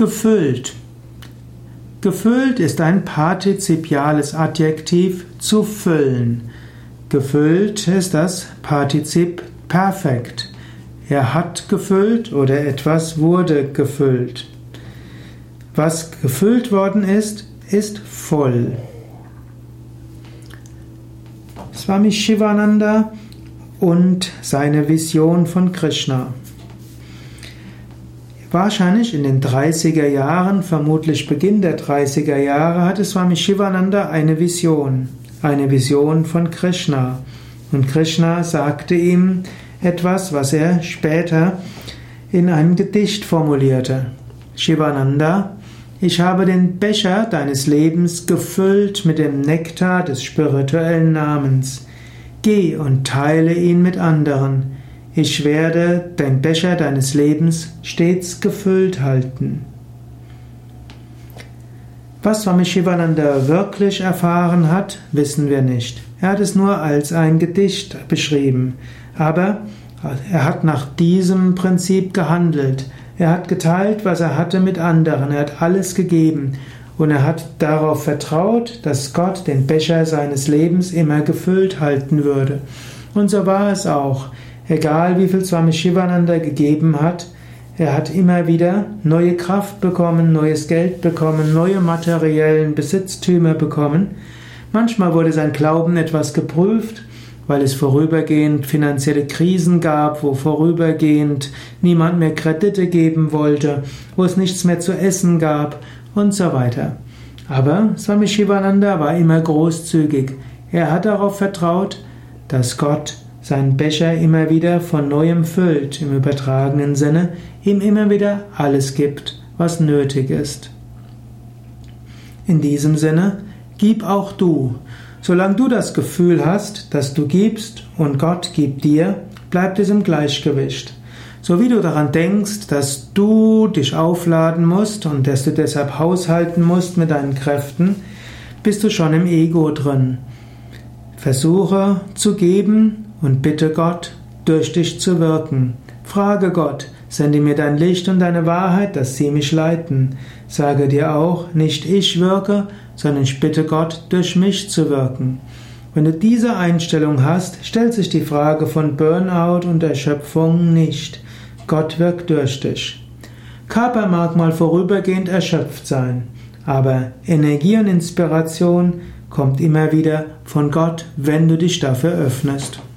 Gefüllt. Gefüllt ist ein partizipiales Adjektiv zu füllen. Gefüllt ist das Partizip Perfekt. Er hat gefüllt oder etwas wurde gefüllt. Was gefüllt worden ist, ist voll. Swami Shivananda und seine Vision von Krishna. Wahrscheinlich in den 30er Jahren, vermutlich Beginn der 30er Jahre, hatte Swami Shivananda eine Vision von Krishna. Und Krishna sagte ihm etwas, was er später in einem Gedicht formulierte. Shivananda, ich habe den Becher deines Lebens gefüllt mit dem Nektar des spirituellen Namens. Geh und teile ihn mit anderen. Ich werde den Becher deines Lebens stets gefüllt halten. Was Swami Shivananda wirklich erfahren hat, wissen wir nicht. Er hat es nur als ein Gedicht beschrieben. Aber er hat nach diesem Prinzip gehandelt. Er hat geteilt, was er hatte mit anderen. Er hat alles gegeben. Und er hat darauf vertraut, dass Gott den Becher seines Lebens immer gefüllt halten würde. Und so war es auch. Egal wie viel Swami Shivananda gegeben hat, er hat immer wieder neue Kraft bekommen, neues Geld bekommen, neue materiellen Besitztümer bekommen. Manchmal wurde sein Glauben etwas geprüft, weil es vorübergehend finanzielle Krisen gab, wo vorübergehend niemand mehr Kredite geben wollte, wo es nichts mehr zu essen gab und so weiter. Aber Swami Shivananda war immer großzügig. Er hat darauf vertraut, dass Gott seinen Becher immer wieder von Neuem füllt, im übertragenen Sinne, ihm immer wieder alles gibt, was nötig ist. In diesem Sinne, gib auch du. Solange du das Gefühl hast, dass du gibst und Gott gibt dir, bleibt es im Gleichgewicht. So wie du daran denkst, dass du dich aufladen musst und dass du deshalb haushalten musst mit deinen Kräften, bist du schon im Ego drin. Versuche zu geben und bitte Gott, durch dich zu wirken. Frage Gott, sende mir dein Licht und deine Wahrheit, dass sie mich leiten. Sage dir auch, nicht ich wirke, sondern ich bitte Gott, durch mich zu wirken. Wenn du diese Einstellung hast, stellt sich die Frage von Burnout und Erschöpfung nicht. Gott wirkt durch dich. Körper mag mal vorübergehend erschöpft sein, aber Energie und Inspiration kommt immer wieder von Gott, wenn du dich dafür öffnest.